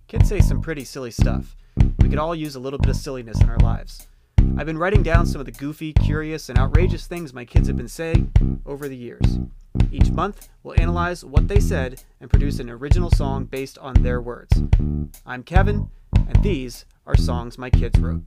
Kids say some pretty silly stuff. We could all use a little bit of silliness in our lives. I've been writing down some of the goofy, curious, and outrageous things my kids have been saying over the years. Each month, we'll analyze what they said and produce an original song based on their words. I'm Kevin, and these are songs my kids wrote.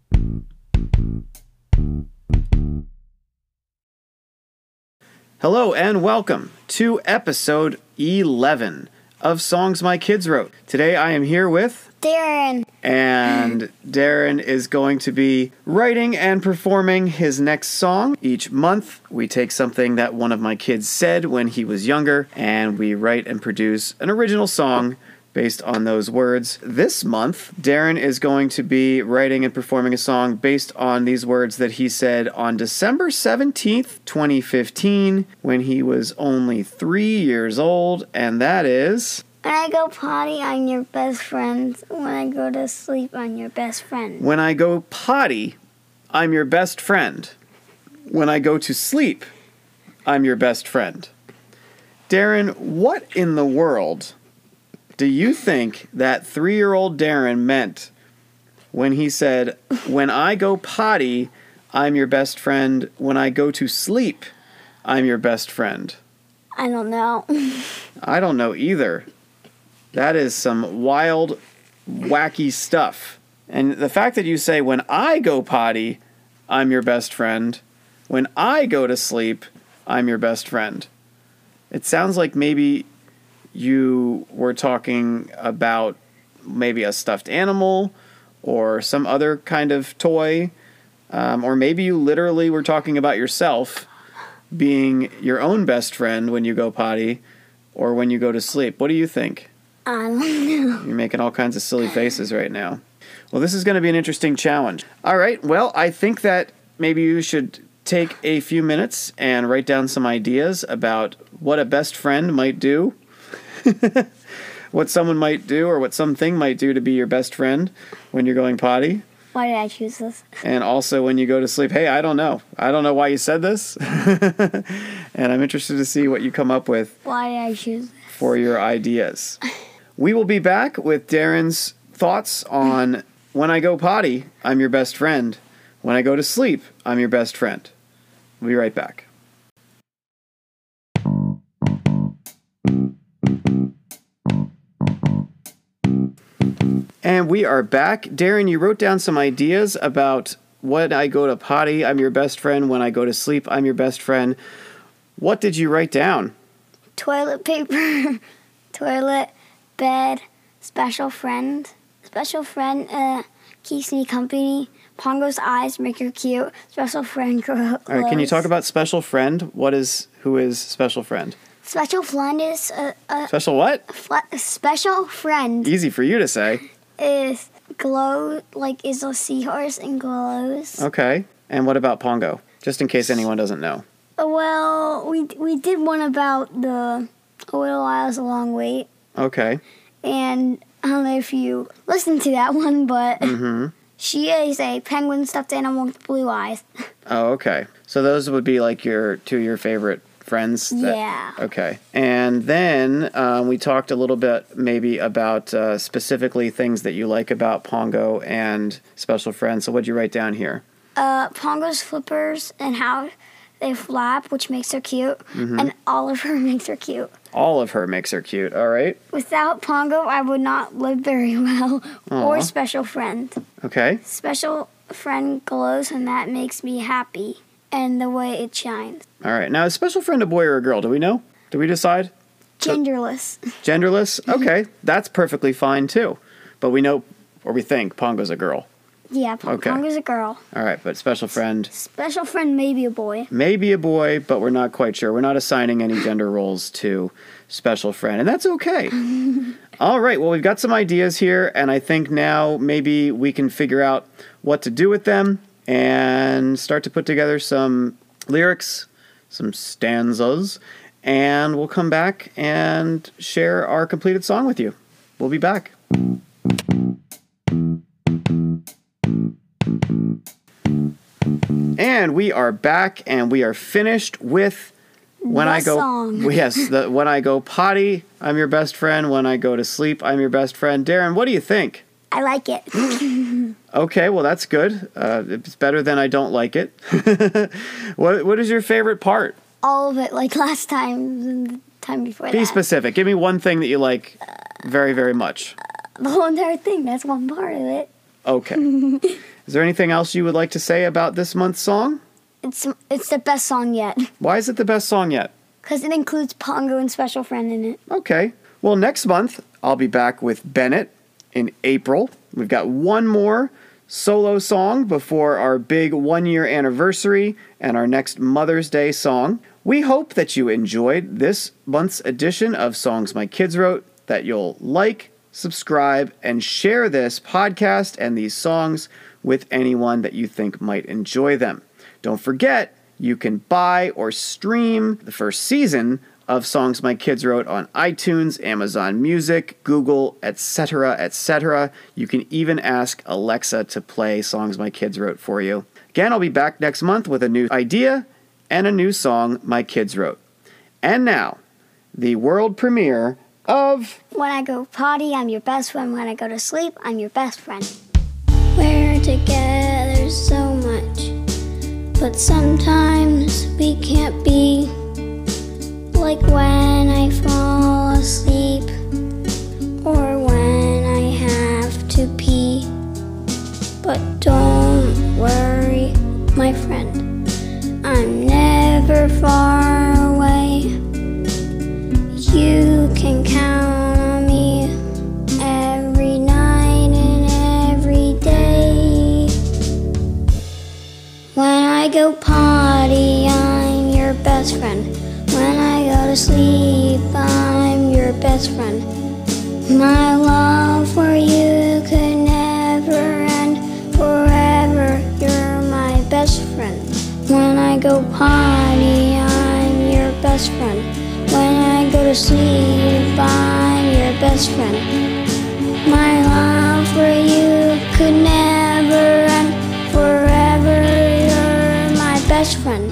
Hello and welcome to episode 11 of Songs My Kids Wrote. Today I am here with Darren. And Darren is going to be writing and performing his next song. Each month, we take something that one of my kids said when he was younger, and we write and produce an original song based on those words. This month, Darren is going to be writing and performing a song based on these words that he said on December 17th, 2015, when he was only 3 years old, and that is... When I go potty, I'm your best friend. When I go to sleep, I'm your best friend. When I go potty, I'm your best friend. When I go to sleep, I'm your best friend. Darren, what in the world do you think that 3-year-old Darren meant when he said, when I go potty, I'm your best friend. When I go to sleep, I'm your best friend? I don't know. I don't know either. That is some wild, wacky stuff. And the fact that you say, when I go potty, I'm your best friend. When I go to sleep, I'm your best friend. It sounds like maybe you were talking about maybe a stuffed animal or some other kind of toy. Or maybe you literally were talking about yourself being your own best friend when you go potty or when you go to sleep. What do you think? I don't know. You're making all kinds of silly faces right now. Well, this is going to be an interesting challenge. All right, well, I think that maybe you should take a few minutes and write down some ideas about what a best friend might do, what someone might do, or what something might do to be your best friend when you're going potty. Why did I choose this? And also when you go to sleep. Hey, I don't know. I don't know why you said this. And I'm interested to see what you come up with. Why did I choose this? For your ideas. We will be back with Darren's thoughts on when I go potty, I'm your best friend. When I go to sleep, I'm your best friend. We'll be right back. And we are back. Darren, you wrote down some ideas about when I go to potty, I'm your best friend. When I go to sleep, I'm your best friend. What did you write down? Toilet paper, toilet, bed, special friend. Special friend keeps me company. Pongo's eyes make her cute. Special friend grows. All right, can you talk about special friend? Who is special friend? Special friend is Special what? Special friend Easy for you to say. is is a seahorse and glows. Okay. And what about Pongo? Just in case anyone doesn't know. Well, we did one about the A Little While's a Long Wait. Okay. And I don't know if you listened to that one, but she is a penguin stuffed animal with blue eyes. Oh, okay. So those would be like your favorite friends? Yeah. Okay. And then we talked a little bit maybe about specifically things that you like about Pongo and Special Friend. So what'd you write down here? Pongo's flippers and how they flap, which makes her cute, and Oliver makes her cute. All of her makes her cute, all right. Without Pongo, I would not live very well. Or Special Friend. Okay. Special Friend glows, and that makes me happy, and the way it shines. All right. Now, is Special Friend a boy or a girl? Do we know? Do we decide? Genderless. Genderless? Okay. That's perfectly fine, too. But we know, or we think, Pongo's a girl. Yeah, Okay. Pongo's a girl. All right, but Special Friend... Special Friend may be a boy. Maybe a boy, but we're not quite sure. We're not assigning any gender roles to Special Friend, and that's okay. All right, well, we've got some ideas here, and I think now maybe we can figure out what to do with them and start to put together some lyrics, some stanzas, and we'll come back and share our completed song with you. We'll be back. And we are back, and we are finished with When I go, song. yes, when I go potty, I'm your best friend. When I go to sleep, I'm your best friend. Darren, what do you think? I like it. Okay, well that's good. It's better than I don't like it. What is your favorite part? All of it, like last time and the time before Be that. specific. Give me one thing that you like very, very much. The whole entire thing. That's one part of it. Okay. Is there anything else you would like to say about this month's song? It's the best song yet. Why is it the best song yet? Because it includes Pongo and Special Friend in it. Okay. Well, next month, I'll be back with Bennett in April. We've got one more solo song before our big 1-year anniversary and our next Mother's Day song. We hope that you enjoyed this month's edition of Songs My Kids Wrote, that you'll like, subscribe, and share this podcast and these songs with anyone that you think might enjoy them. Don't forget, you can buy or stream the first season of Songs My Kids Wrote on iTunes, Amazon Music, Google, etc., etc. You can even ask Alexa to play Songs My Kids Wrote for you. Again, I'll be back next month with a new idea and a new song my kids wrote. And now, the world premiere of When I go potty, I'm your best friend. When I go to sleep, I'm your best friend. We're together so much, but sometimes we can't be. Like when I fall asleep, or when I have to pee. But don't worry, my friend, I'm never far away. You can count on me every night and every day. When I go potty, I'm your best friend. When I go to sleep, I'm your best friend. My love for you could never end. Forever, you're my best friend. When I go potty, I'm your best friend. When I go to sleep, I'm your best friend. My love for you could never end. Forever, you're my best friend.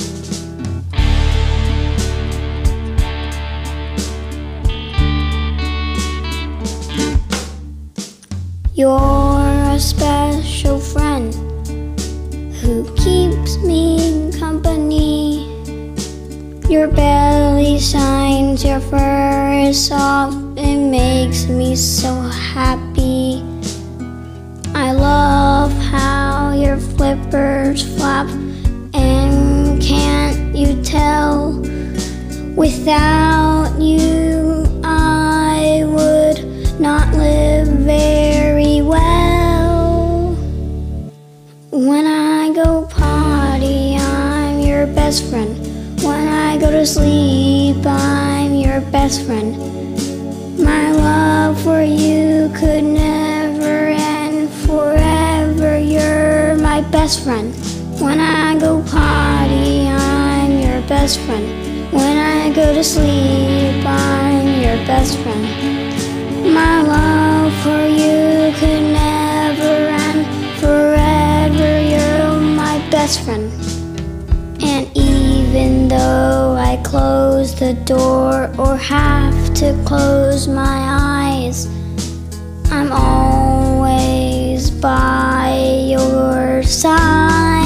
You're a special friend who keeps me company. Your belly shines, your fur is soft, it makes me so happy. I love how your flippers flap, and can't you tell? Without you, I would not live very well. When I go potty, I'm your best friend. When I go to sleep, I'm your best friend. My love for you could never end. Forever, you're my best friend. When I go potty, I'm your best friend. When I go to sleep, I'm your best friend. My love for you could never end. Forever, you're my best friend. And even though I close the door or have to close my eyes, I'm always by your side.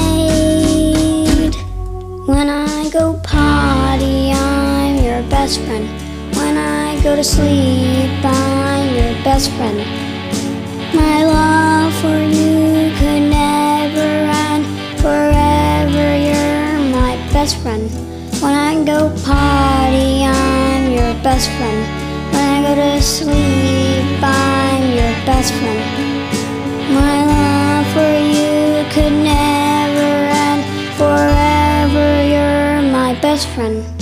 When I go potty, I'm your best friend. When I go to sleep, I'm your best friend. My love for you could never end. Forever, you're my best friend. When I go potty, I'm your best friend. When I go to sleep, I'm your best friend. My love for you could never end. Forever, you're my best friend.